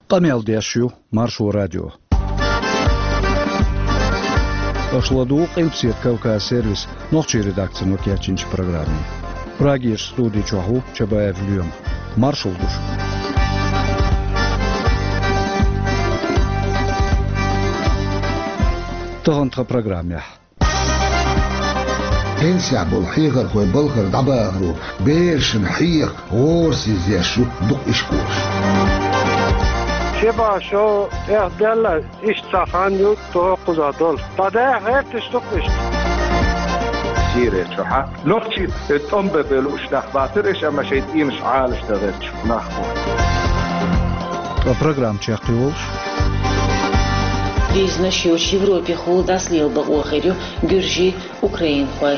Камел Дяшью, Маршу радио. Ашладу Эльпсет Кавказ сервис, ночи редакция Нокиачинч программе. Прагиш студии Чаху, Чабаев Люем. Маршал душ. Тагантха программе. Пенсия был хигар хой балхар дабагру, бешен хиг, орси зешу, дук ишкуш. شبا شو اهدل اشتخان يوت تو قزادول تدا غير تشتقش سيرة شحا لوكشي تنبه بلوش نخباترش اما شيء يمش عالش تغيرش نخبو Программ Чехтиолш. Бизнес в Европе холода слил бы охерю, Гюржи, Украин хой.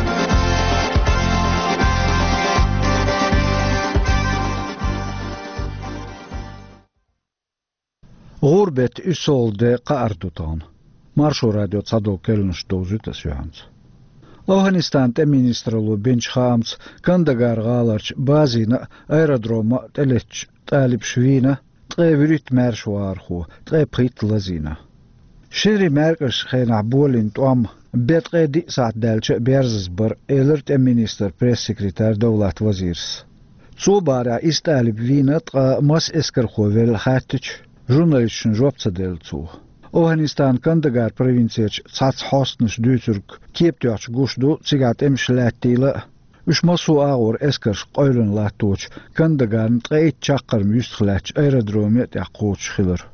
غربت إسولد قاردوتان. Маршу радио цадол келнш доузута сюанц. Афганистан министрлу бенч хамц кандагар галарч базина аэродрома телеч талиб швина трэврит маршварху трэприт лазина. Шири меркаш хена болин том бетреди саат далч берзбер элерт министр пресс-секретарь Давлат Вазирс. Цубара исталиб вина мас эскер ховел хатич журналистшин жопца делцу. Афганистан кандагар провинцияч цац хостныш дүйцүрк кептяч гушду цигат эмшлаттила үш масу агор эскерш qoйлын латуч кандагарн трэйт чаккар мюстлач аэродромет якуч хилер.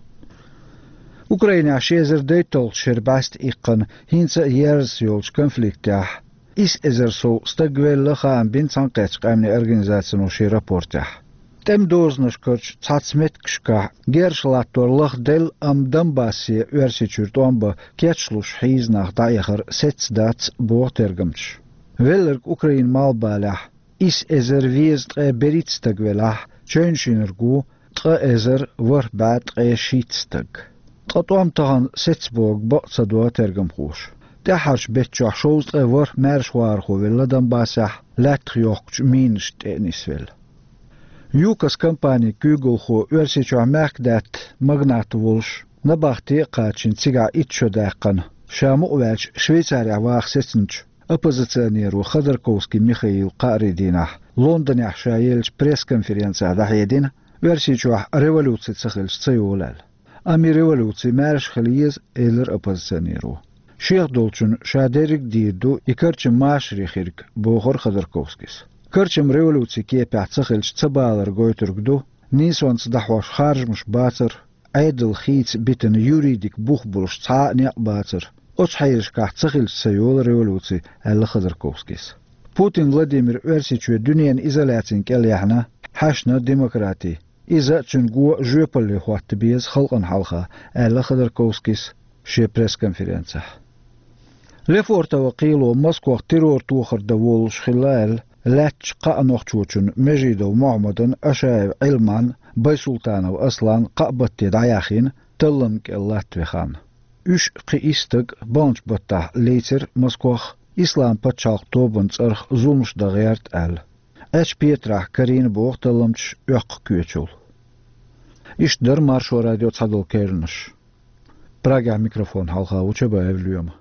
Украина шезер дейтол шербаст иккан хинца ерс ёлч конфликтях ис эзерсо стагвелла хан бинцан кэчкамни организацияну ши рапортях. Тем дознашкач цацметкшка гершлаторлах дел Донбассе версичурт омба кетшлуш хизнах дайхар сетсдац бортергамч. Велерк Украин малбалах ис эзер везд беритстагвелах чөншинергу тра эзер варбат шитстаг. Тратом таган сетсборг бацадуатергамхуш. Дахарш бетчах шоуст вар мершварху велла Донбассах латрьохч миншт энисвел. Юкас компания Кюгулху версичу меркдат магнат волш набахти qaчин цига итчодакан шаму велч Швейцария вахсетнч оппозиционеру Ходорковский Михаил Каридинах Лондоне шаелч пресс-конференция дахедин версичу революции цахелч цеюлал ами революции марш хлиез элер оппозиционеру Шех долчун шадерик диду икарч машрихирк бохор Ходорковскис Кърчем революции кепят цахелч цабалар гойтургду, нисонц дахваш харжмш бацар, айдл хиц битен юридик бухбулш ца не бацар. Очхайрш ках цахелч сайол революции Алла Ходорковскис. Путин Владимир Версичу дуньян изоляцин келяхна, хашна демократии. Иза чунгу жөпалли хуатты без халкан халха Алла Ходорковскис ше пресс-конференция. Лефортова قيلو Москва террор тухар даволш خلال لاتش قانوخچوچن مجيدو محمدن اشايب علمان بيسلطانو اصلان قبت داياخين تلمك اللاتوخان üç qıistıq banç bata leiter Moskva İslam paçaq tobunç arx zulmuş da gert el. Eç Pietrah Karin boğtalımç öq küçül. İşdir Marşo radyo çadıl kerniş. Praga mikrofon halqa uçaba evlüyüm.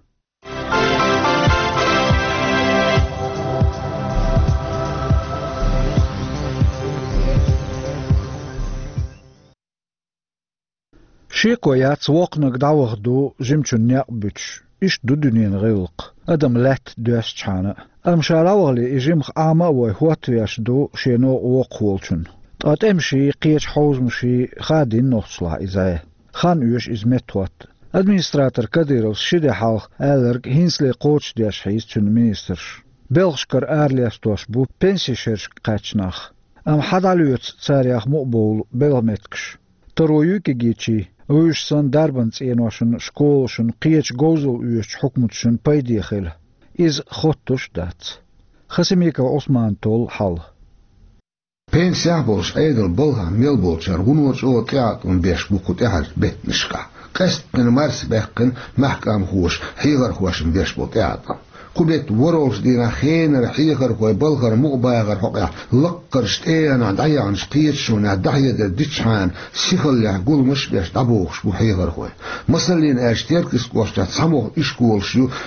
Шекоят свокнак давахду жимчунняк бүч. Иш дудунин гылк. Адам лат дөсчана. Амшаравали ижимх ама вой хуатвяшду шено оқволчун. Татемши қиеч хаузмши хадин нохсла изай. Хан үш изметват. Администратор Кадыров шиде халх әлерг хинсле коч дяш хейсчун министрш. Белгшкар әрлиястуаш бу пенсишерш қачнах. Ам хадалюц царях муқбол белметкш. Тароюки гечи Uyuş san darbans enoşun, şkolşun, qiyeç gozul uyuş hukmutşun paydiyxil. İz xottuş dat. Xasimika Osman tol hal. Pensiya bolş aydıl bolha mel bolçar gunuç o teatun beş bukut ehal betnişka. Qest min mars beqqin mahkam huş, higar huşun beş bol teatun. قبت وروش دينا خينر حيخر خوي بلغر مقباغر حقا لقر شتينا دعيان شقيتشونا دعيا ديتشان سيخل يقول مش بيش دبوخش بو حيخر خوي مسلين اشتيركس قوشتا سامو اشكول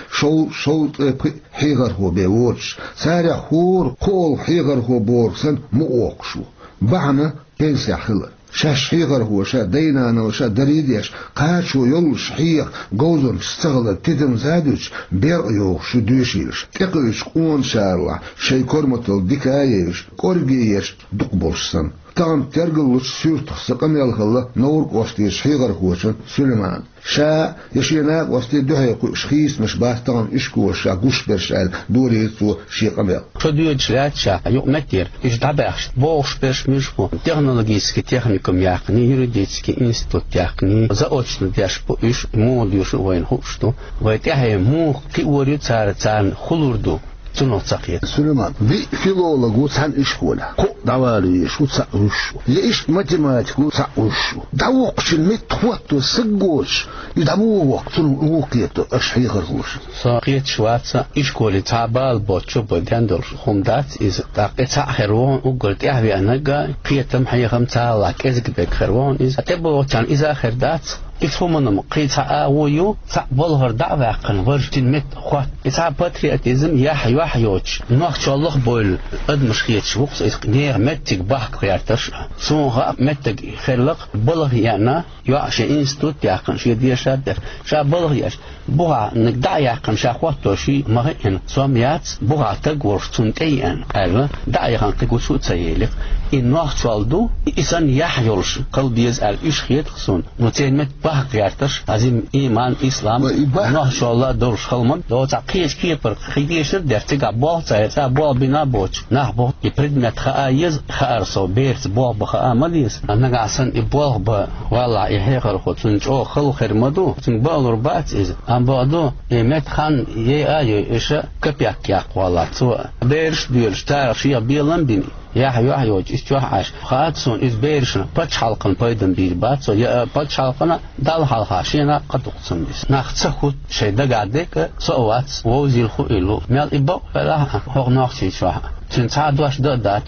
شو حيخر خو بيوتش سارع خور قول حيخر خو بورسن مؤوقشو بعنا بينسي خلر شاش حيغر هو شا دينانا وشا دريديش قاشو يلش حيغ قوزن استغل تدم زادوش بيرقيوش شو دوشيش تقلش قون شارلا شي كورمتل ديكايش كورجيش دقبوشسن تام ترقلش سيرتخ سقم يالخلا نور قوستيش حيغر هوشن سليمان شا يشيناق وستي دوحي شخيس مش باستان اشكوش شا قوش برشال دوريتو شي قميل شدوش لاتشا يومتير اش دابخش بوش برش مشبو технологический техникум яхни юридический институт яхни заочно дяшпо иш молодежь воин хушто вайтяхе му теорию царцан хулурду تنوصقيت سليمان بي فيلولوج وسان إشكولا قو دوالي شو تسأوش ليش ماتيماتيك وتسأوش دوقش الميت خواتو سجوش يدمو وقت الوقيتو أشحي غرغوش ساقيت شواتسا إشكولي تعبال بوتشو بدندر خمدات إذا تاقيت خيروان وقلت يحبي أناقا قيتم حيخم تعالك إذا بك خيروان إذا تبو كان إذا خردات إفهمنا مقيتها أويو تعبالهر دعوة قن ورجتين مت خوات إتع باترياتيزم يحيوش نوخش الله بول أدمش خيتش وقت إسقنير متك بحق خيارتش سونها متك خلق بلغ يانا يعش إنستوت يعقن شي ديشادر شا بلغ ياش بوها نقدع يعقن شا خواتو شي مغيين سوميات بوها تقورش تنتين أيوة دع يعقن تقول شو تسيلق إن نوخش والدو إسان يحيوش قلبيز إيش خيت خصون نتين مت بحق خيارتش عزيم إيمان إسلام نوخش الله دورش خلمن دو تعقيش كيبر خيديش درتك بول تايتا بول بنا بوش نحبو يبردمت خايز خارسو بيرت بول بخا ماليس انا عشان يبول ب والله يهيغر خوتنج او خلو خير مدو تن بالور بات از ام بعدو مت خان اي ايش كبيك يا والله تو بيرش بيرش تعرف يا بيلن بني يحيوج استوحش خاطسون از بيرشن باتش حلقن بايدن بير باتسو يا باتش حلقنا دال حلقه شينا قدقسن بس ناختصخو شي دغادك سوات ووزيل خو إلو مال إبو فلا هو ناخشي شو تنتعدوش دات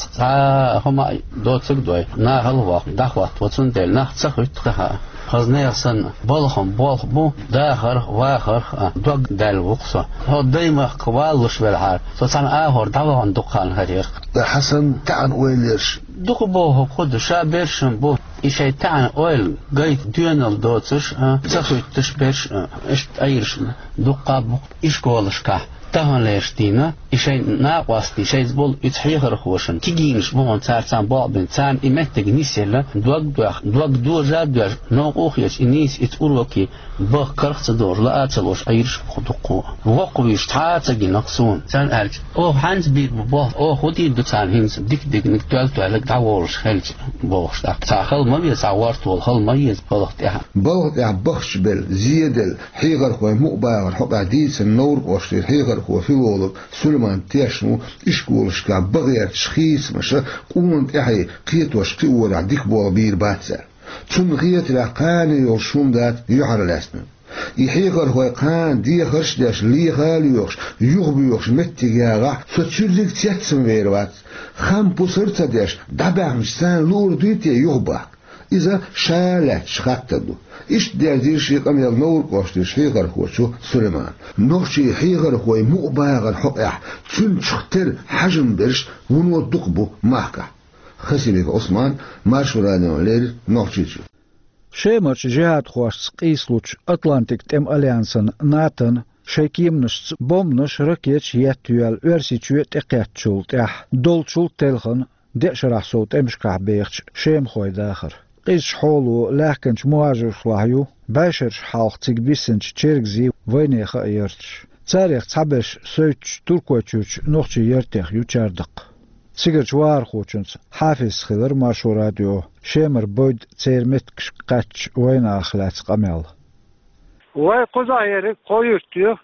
هما دوتك دوي ناهل دخوات وتندل ناختصخو تخها خزنيسن بالهم بو داخر واخر دوغ دال وقصه هو دايما قوالش بالعار فصان اهور داوان دقان هرير حسن تعن ويلش دقبوه خد شابرشن بو إشي تعن أول جاي ديونال دوتش تسوي تشبرش إيش أيرش دقابو إيش قولش كه تهون ليشتينا إشي ناقوستي شيء زبول يتحيخر خوشن تيجينش بون تارتان بابن تان إمتك نيسيلا دوغ دوجا دوج نوقوخيش إنيس إتقولوكي بخرخت دور لا أتلوش أيرش خدقو وقويش تعاتقي نقصون تان ألج أو حانز بير بباه أو خودي دو تان هنس ديك نكتوال توالك دعورش خلج بوخش تاخل ما بيزعوارت والخل ما يزبلغت إها بلغت إها بخش بل زيدل حيغر خوي مقباغر حقا ديس النور قوشتي حيغر هو في الولد سليمان تيشنو إشكولش كا بغير تشخيص مشا قومت إحي قيتوش قيور عديك بول بير باتسر تون غيت لقاني يوشوم دات يحر لاسنا يحيغر هو قان دي خرش داش لي غاليوش يغبيوش متجاغا فتشردك تيتسم ويروات خام بوسرتا داش دابع مشتان لور ديتي يغباك إذا شالت شخطدو إيش دير شيء قام ينور قوشتش حيغر هو شو سليمان نوشي حيغر هو مقباغر حقح تون شختر حجم برش ونو دقبو ماكا خسيبك عثمان ماشوراني ولير نوشيشو شيمرش جهاد خوش قيسلوش أطلانتيك تم أليانسن ناتن شيكيمنش بومنش ركيتش يتوال ورسيتشو تقيتشول تح دولتشول تلخن ديشرح صوت امشكح بيخش شيم خوي داخر قيش حولو لكنش مواجهش لاهيو باشرش حالق تيكبيسنش تشيركزي ويني خايرتش تاريخ تحبش سويتش تركوتشوش نوخشي يرتيخ يوچاردق سيجرش وارخوچنس حافظ خضر ماشو راديو شيمر بود تيرمتكش قاتش وين اخلات قميل وي قزايري قويرتيو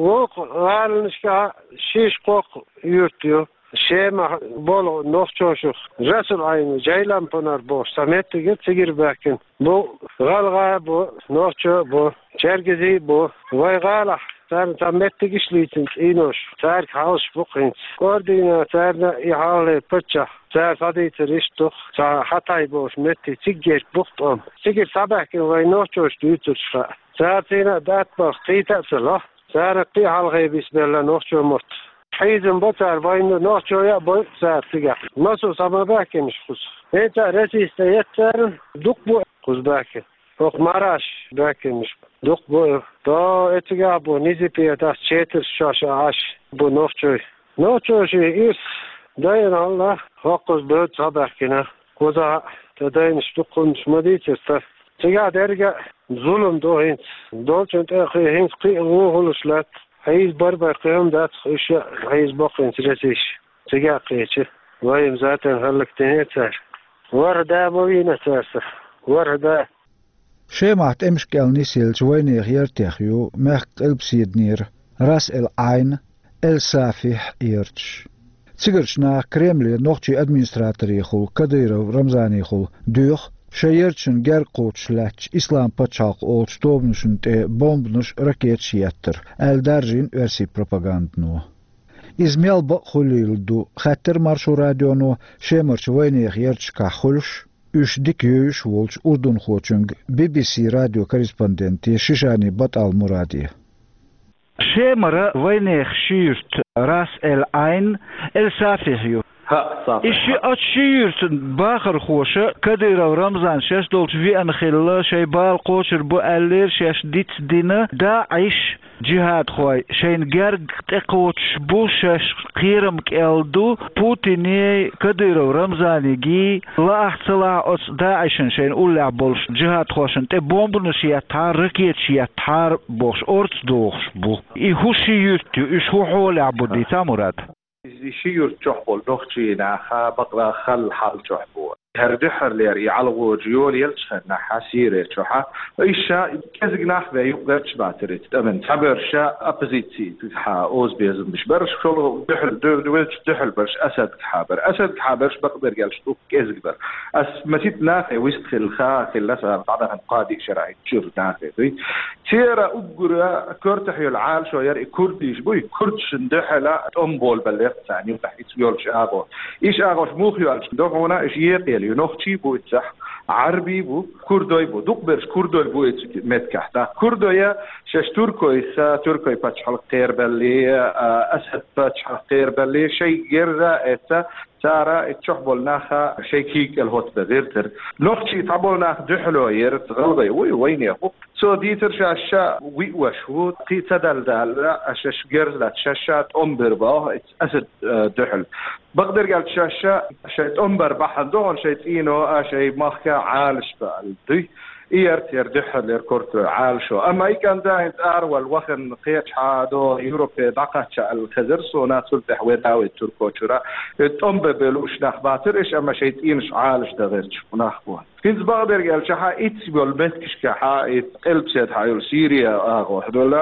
وغالنشكا شيش قوق يرتيو شيما بولو نوخشوشوخ رسول عين جايلان بنار بو سميتيجي تيجير بو غالغا بو نوخشو بو چرگزي بو وي غالح سار تمتكش ليتن إينوش سار حاوش بقينت كوردينا سارنا إحالة بتشا سار صدي تريشتو سار حتى يبوش متي تيجيش بقطم تيجي سبعك وينوشوش ديتوش سار تينا دات بختيتا سلا سار قيحال غي بسم الله نوشو مت حيزن بطار وينو نوشو يا بو سار تيجا مسو سمباكي مش خص انت رسيستيت سار دقبو خزباكي فوق مراش باكي مش دقبو تو اتيجا بو نيزي بيتاس چيتر شاش عاش بو نوشو شي إس داين الله فوقز بود سباكينا كوزا تداينش دقنش مديتر تيجا درجة ظلم دو هينس دولشنت اخي هينس قي غوغلش لات هيز بربا قيام دات خيشة هيز بقين ترسيش تيجا قيتش ويم ذاتن هلك تنيتر وردا موينة تاسر وردا شيمعت امشكال نيسيل جويني غير تخيو مخ قلب سيدنير راس العين السافح يرتش تيجرشنا كريملي نوختي ادمنستراتوري خو كديرو رمزاني خو دوخ شيرتشن گر قوتشلاتش اسلام پچاق اولش توبنشن ته بومبنش راكيت شياتر الدارجين ورسي بروباغاندنو ازميل بخوليل دو خاطر مارشو راديونو شيمرچ ويني غيرچ كاخولش üç dikiyüş volç urdun xoçung BBC radyo korrespondenti Şişani Batal Muradi. Şemara vaynek şirt ras el ayn el safihiyo. İşi açıyırsın bakır xoşa Kadirov Ramzan şeş dolç vi anxilla şey bal qoçur bu eller şeş dit dina Daesh jihad xoy şeyin gerg teqoç bu şeş qiram keldu Putin'i Kadirov Ramzani gi la ahsala os Daesh'in şeyin ulla bolş jihad xoşun te bombunu şiyatar raket şiyatar boş orts doğş bu i huşiyürt üç hola bu dita Murad يشير تحبل نختي ناخا بقرا خل حال تحبو هردحر ليري على وجيول يلشنا حسيره تشحا ايشا كزق ناخذ يقدرش باتريت تمن تبرشا ابوزيتي تحا اوز بيزن مش برش شغل دحل دويلش دحل برش اسد حابرش بقدر قالش كزق بر اس متيت ناخذ ويستخل خا خلصا بعدها قادي شرعي تشوف ناخذ تيرا اقرا كرتح العال شو يري كرديش بوي كردش ندحلا امبول بلغ ثاني وتحت يولش اغو ايش اغوش موخيالش دوغونا ايش يقيل ينوختي بو تصح عربي بو كردوي بو دوقبرش كردوي بو متكحتا كردويا شش تركوي باتشحل قير بلي اسد باتشحل قير بلي شيء غير اتا سارة تشحبل ناخا شيء كيك الهوت بذيرتر نوختي تعبول ناخ دحلو يرت غلبي وين يابو سو ديتر شاشا وي وشو قي تدل دال اشش غيرزلات شاشات امبر با اسد دحل بقدر قال شاشا شيت امبر بحن دون شيت اينو شيء ماخا عالش بالدي ايرت يردحل يركورت عالشو اما اي كان دا انتار والوخن قيتش حادو يوروبي دقاتش الخزر سونا سلتح وداوي تركوشرا تنبه بلوش نخباتر ايش اما شيت اينش عالش دغيرش ونخبوها كنت بقدر قال شحا ايتسيبول بنتكش كحا قلبسيت حايول سيريا اغو حدولا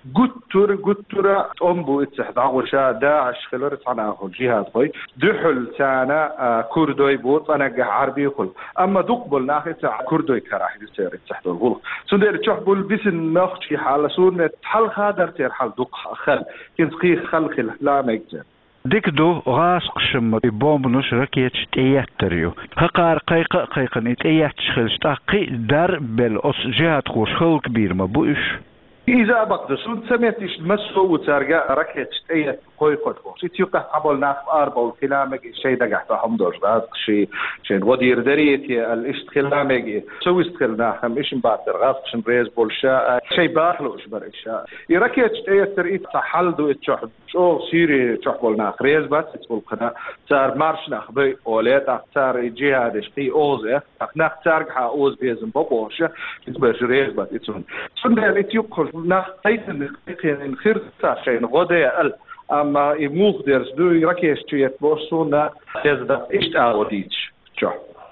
قطر امبو اتسحد عغوشا داعش خلورت عنا اغو الجهاد خوي دحل تانا كردوي بوط انا عربي خل اما دقبل ناخي كردوي كراح يصير اتسحد الغلق سندير تشحبول بسن ناخشي حال سون حل خادر تير حل دق خل كنت قي خلق لا ميكتر ديك دو غاس قشم بومبنوش راكيتش تياتريو هقار قيقن اتياتش خلش تاقي دار بل اس جهات خوش خل كبير ما بوش إذا بقدر سون سمعتش مسو وترجع راكيتش تيات قوي قدو سيتيوقع قبل ناف أربع والكلامك شيء دقح فهمدوش بعد شيء ودير دريتي الاشتخلامك سو استخلنا خم إيش مبادر غاصش نريز بولشا شيء باخلوش بريشا يراكيتش تيات تريت تحل دو اتشحب شو سيري تحبولنا ريز بس تقول قنا صار مارشنا خبي أولاد صار جهاد شقي أوزه نخ صار حا أوز بيزن بابوشة تبرش ريز بس يتون سندر يتيوقع نخ تيتن نخير خير شيء غدا ال اما يموخ درس دو يركيش تيت بوسونا تزدا اشت اوديتش شو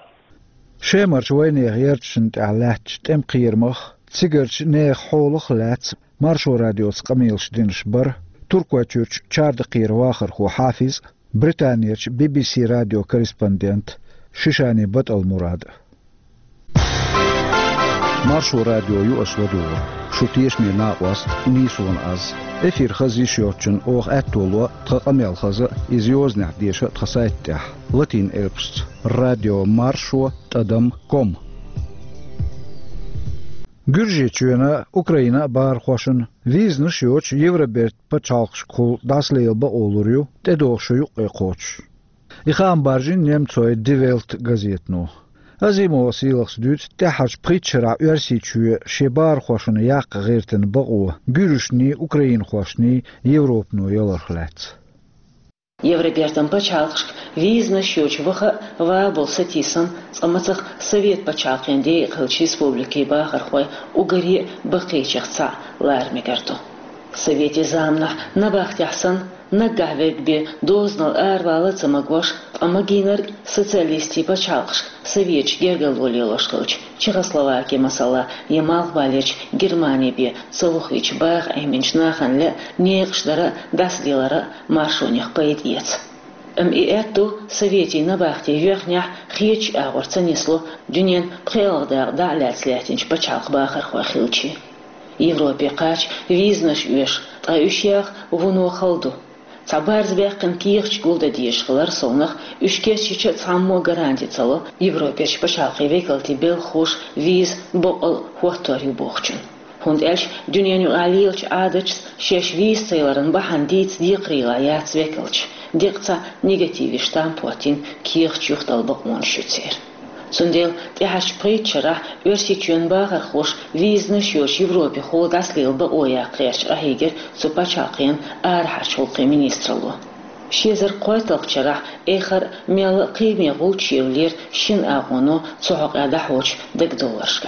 شيمرش ويني غيرتشنت علاتش تم قيرمخ تسيجرش نيخ حولخ لات مارشو راديوس قميلش دينشبر تركوا تشورش چارد قير واخر خو حافظ بريطانيرش BBC راديو كوريسبوندنت شيشاني بطل مراد مارشو راديو يو اسودو شو تيشني ناقوست نيسون از Эфир хазишиотчун ох аттулу тхамел хаза изиозня диша тхасайтя. Латин элпст. Радио Маршо Тадам.ком. Гюржичуна Украина бар хошын визны шиоч Евроберт пачалкш кул даслейлба олурю тедошую экоч. Ихам баржин немцой Девелт газетну. Азимо силахс дют тахаш притчера версичу шебар хошын як гертен багу гюршни Украин хошни Европну ялахлац. Евробертан пачалкш визны шиоч ваха вабол сатисан амацах совет пачалкенде кылч республики бахархой угари бакейчахца лармигарту. Совете замна набахтясан нагавекбе дознал арвалаца магваш амагинар социалисти пачалкш советч гергалолилошкылч Чехословакия масала Ямал Балич Германии Целухич бах айменчнаханле неекшдара даслилара маршунях поэдец. И эту совете на бахте верхня хич агорца несло дюнен прелгдар даляцлятинч пачалк бахар хвахилчи. Европе кач визнаш уеш таюшях вуно халду. Цабарзбяхкан кирч гулда диешхлар сонах үшкесчича цаммо гарантицало Европеч пачалкы векалти бел хуш виз боқл хуаторю бохчун. Хунд эльш дюненю алилч адыч шеш виз цейларын бахандиц диқрила яц векалч. Дикца негативи штампуатин кирч юхтал бақмон шуцер. Сундел тяж притчера версичун багар хуш визны шош Европе холдас лилба оя қерч ахигер супачақин архашулқи министрлу. Шезер қойталқчара эхар мел қиме ғулчевлер шин ағону цоғақ адахоч $10.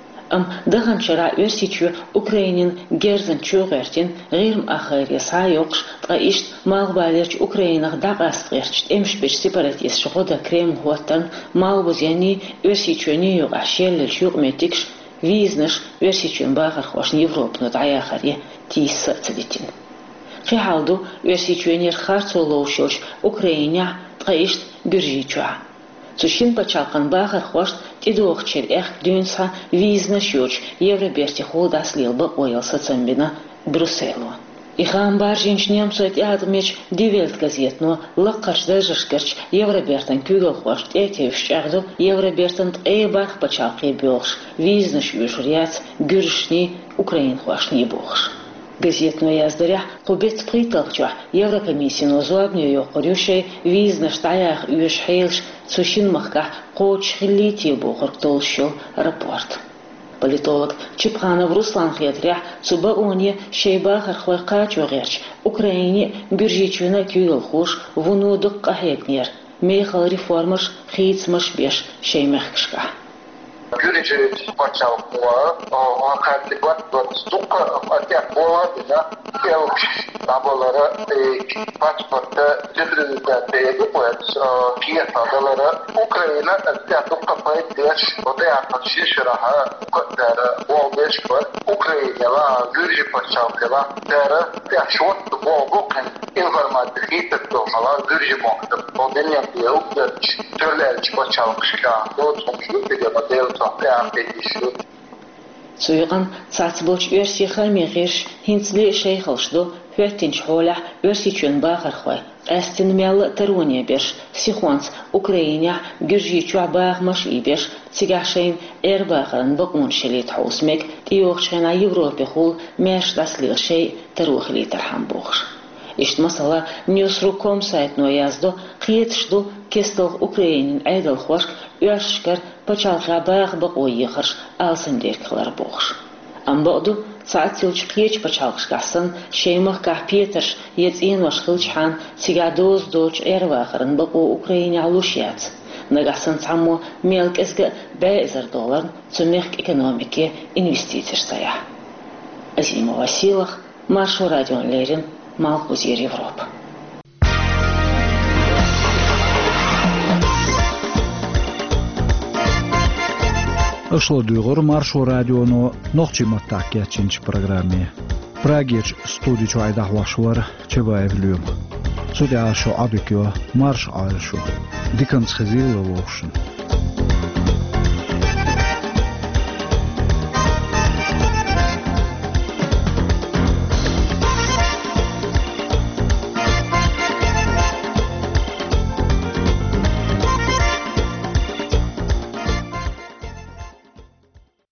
Дағанчара версичу Украинин герзен чуғертин ғирм ахайре сайоқш тғаишт малғбалерч Украинах дағастғерч эмшбеч сепаратист шғода крем ғуаттан малбузяни версичуни юқ ашеллер шуғметикш визнаш версичун бағар хошн Европну даяхаре тиса цадитин. Қихалду версичунер харцолоушоч Украиня тғаишт гюржичуа. Цушин пачалкан багар хошт тидохчер эх дюнса визна шоч Евроберти холдас лилба оялса цамбина Брюсселу. Ихам баржинч немцойт ядмеч Девелт газетну лаккарч дажашкарч Евробертан кюгал хошт этевшчагду Евробертан эйбах пачалки бёлш визна шоч ряц гюршни Украин хошни бохш. Газетну яздаря кубец приталча Еврокомиссию зуабню йокорюшей визна штаях уеш хейлш цушин махка коч хилити бохор толщу рапорт. Политолог Чипханов Руслан Хетря цуба оне шейба хархвай качугерч Украине гюржичуна кюгал хуш вунудук кахетнер мейхал реформаш хейцмаш беш шеймехкшка. Гюричевич почал он хотел вот стука отец была да таболара паспорта дефризда теги поет кия таболара Украина отец стука поет деш оде атшишраха кодара волдеш пор Украина ла гюричев почал дела дара я шот волгокен информатики тетомала гюричев мокта оденен еуч төрлерч почал кшка вот компьютер модель Цуйган цацбоч версиха мегиш хинцли шейхалшду фертинч холях версичун багархвай эстин мял тарония беш сихуанц Украиня гюржичу багмаш ибеш цигашейн эрбахран бакун шелит хаусмек тиохшена Европе хул меш даслил шей тарухли тархамбохш. Ишт масала Newsroom сайтну язду қиетшду кестал Украинин айдал хвашк уяшкар пачалха баг бақойихарш алсандерклар бохш. Амбоду цаатилч қиеч пачалхшкасан шеймах кахпиеташ ецин вашхилчхан цигадоз доч эрвахарн бақо Украиня алушяц. Нагасан цаммо мелкесга $10 цумех экономики инвестиций сая. Азима Василах, Маршо Радио Лерин, Малхузир Европа. Ошло дүйгөр Маршо Радиону нохчиматтак кетчинч программе. Прагеч студичу айдахлашвар Чебаевлюм. Судя шо адыкё марш айшу. Диканс хазилы лошын.